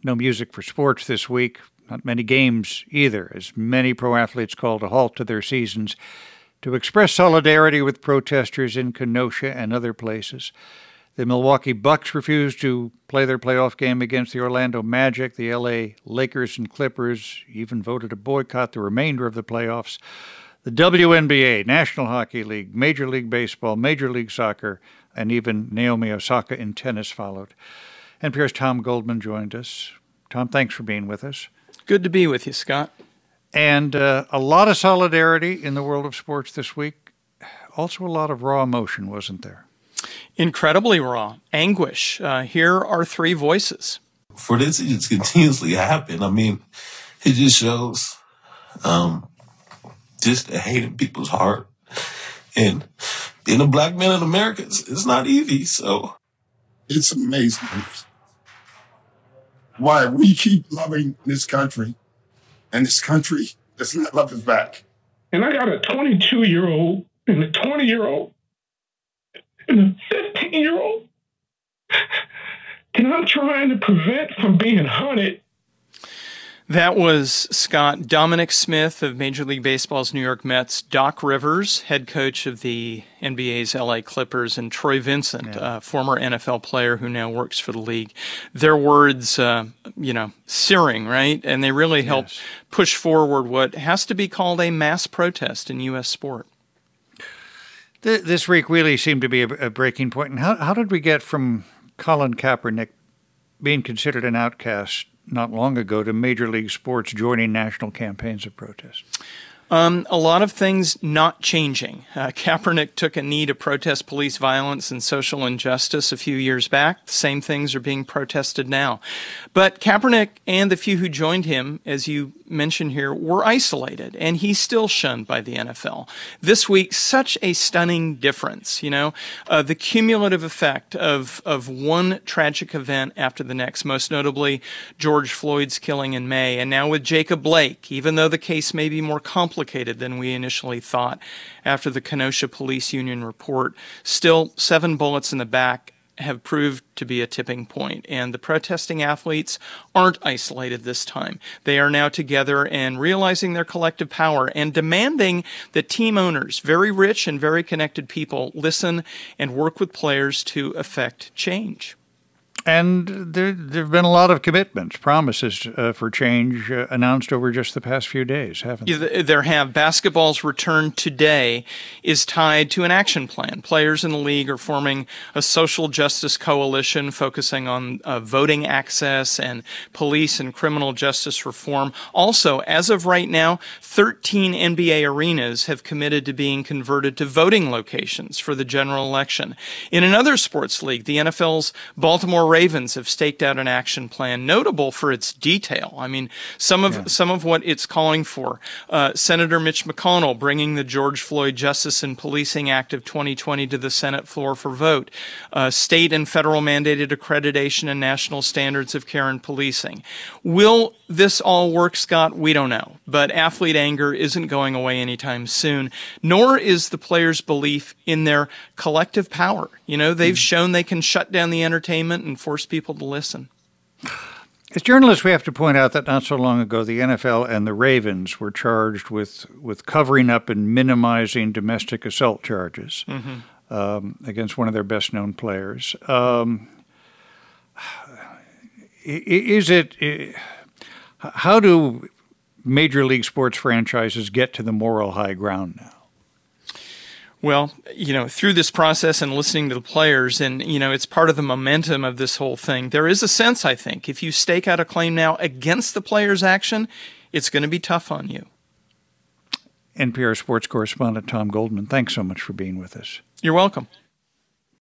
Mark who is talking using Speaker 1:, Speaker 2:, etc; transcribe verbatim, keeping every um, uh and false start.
Speaker 1: no music for sports this week, not many games either, as many pro athletes called a halt to their seasons to express solidarity with protesters in Kenosha and other places. The Milwaukee Bucks refused to play their playoff game against the Orlando Magic. The L A Lakers and Clippers even voted to boycott the remainder of the playoffs. The W N B A, National Hockey League, Major League Baseball, Major League Soccer, and even Naomi Osaka in tennis followed. N P R's Tom Goldman joined us. Tom, thanks for being with us.
Speaker 2: Good to be with you, Scott.
Speaker 1: And uh, a lot of solidarity in the world of sports this week. Also a lot of raw emotion, wasn't there?
Speaker 2: Incredibly raw. Anguish. Uh, here are three voices.
Speaker 3: For this to just continuously happen, I mean, it just shows um, just the hate in people's heart. And being a black man in America, it's, it's not easy, so.
Speaker 4: It's amazing why we keep loving this country, and this country does not love us back.
Speaker 5: And I got a twenty-two-year-old and a twenty-year-old and a fifteen-year-old that I'm trying to prevent from being hunted.
Speaker 2: That was, Scott, Dominic Smith of Major League Baseball's New York Mets, Doc Rivers, head coach of the N B A's L A Clippers, and Troy Vincent, yeah. a former N F L player who now works for the league. Their words, uh, you know, searing, right? And they really help yes. push forward what has to be called a mass protest in U S sport.
Speaker 1: This week really seemed to be a breaking point. And how, how did we get from Colin Kaepernick being considered an outcast not long ago to Major League Sports joining national campaigns of protest?
Speaker 2: Um, a lot of things not changing. Uh, Kaepernick took a knee to protest police violence and social injustice a few years back. The same things are being protested now. But Kaepernick and the few who joined him, as you mentioned here, were isolated, and he's still shunned by the N F L. This week, such a stunning difference, you know, uh, the cumulative effect of, of one tragic event after the next, most notably George Floyd's killing in May, and now with Jacob Blake, even though the case may be more complicated than we initially thought after the Kenosha Police Union report. Still, seven bullets in the back have proved to be a tipping point, and the protesting athletes aren't isolated this time. They are now together and realizing their collective power and demanding that team owners, very rich and very connected people, listen and work with players to effect change.
Speaker 1: And there there have been a lot of commitments, promises uh, for change uh, announced over just the past few days, haven't there?
Speaker 2: Yeah, there have. Basketball's return today is tied to an action plan. Players in the league are forming a social justice coalition focusing on uh, voting access and police and criminal justice reform. Also, as of right now, thirteen N B A arenas have committed to being converted to voting locations for the general election. In another sports league, the N F L's Baltimore Ravens have staked out an action plan notable for its detail. I mean, some of yeah. some of what it's calling for. Uh, Senator Mitch McConnell bringing the George Floyd Justice and Policing Act of twenty twenty to the Senate floor for vote. Uh, state and federal mandated accreditation and national standards of care and policing. Will this all work, Scott? We don't know. But athlete anger isn't going away anytime soon, nor is the players' belief in their collective power. You know, they've mm. shown they can shut down the entertainment and force people to listen.
Speaker 1: As journalists, we have to point out that not so long ago, the N F L and the Ravens were charged with, with covering up and minimizing domestic assault charges mm-hmm. um, against one of their best-known players. Um, is it... How do Major League Sports franchises get to the moral high ground now?
Speaker 2: Well, you know, through this process and listening to the players, and, you know, it's part of the momentum of this whole thing. There is a sense, I think, if you stake out a claim now against the players' action, it's going to be tough on you.
Speaker 1: N P R sports correspondent Tom Goldman, thanks so much for being with us.
Speaker 2: You're welcome.